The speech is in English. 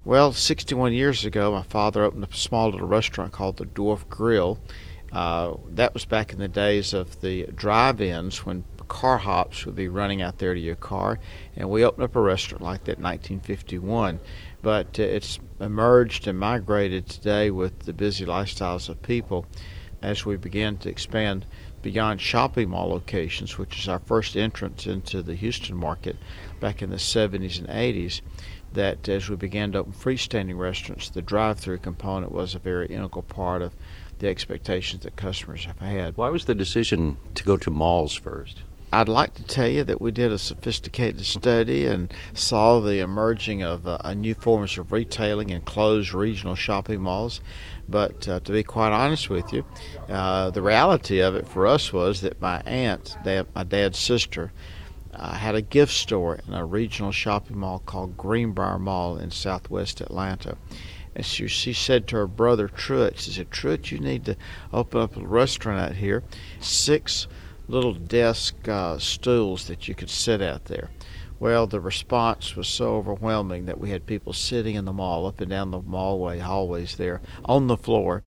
Well, 61 years ago, my father opened a small little restaurant called the Dwarf Grill. That was back in the days of the drive-ins when car hops would be running out there to your car, and we opened up a restaurant like that in 1951. But it's emerged and migrated today with the busy lifestyles of people as we begin to expand beyond shopping mall locations, which is our first entrance into the Houston market back in the 70s and 80s. That as we began to open freestanding restaurants, the drive-through component was a very integral part of the expectations that customers have had. Why was the decision to go to malls first? I'd like to tell you that we did a sophisticated study and saw the emerging of new forms of retailing and closed regional shopping malls. But to be quite honest with you, the reality of it for us was that my aunt, my dad's sister, had a gift store in a regional shopping mall called Greenbrier Mall in southwest Atlanta. And she said to her brother, Truett, she said, Truett, you need to open up a restaurant out here. 6 little desk stools that you could sit out there. Well, the response was so overwhelming that we had people sitting in the mall, up and down the hallways there, on the floor.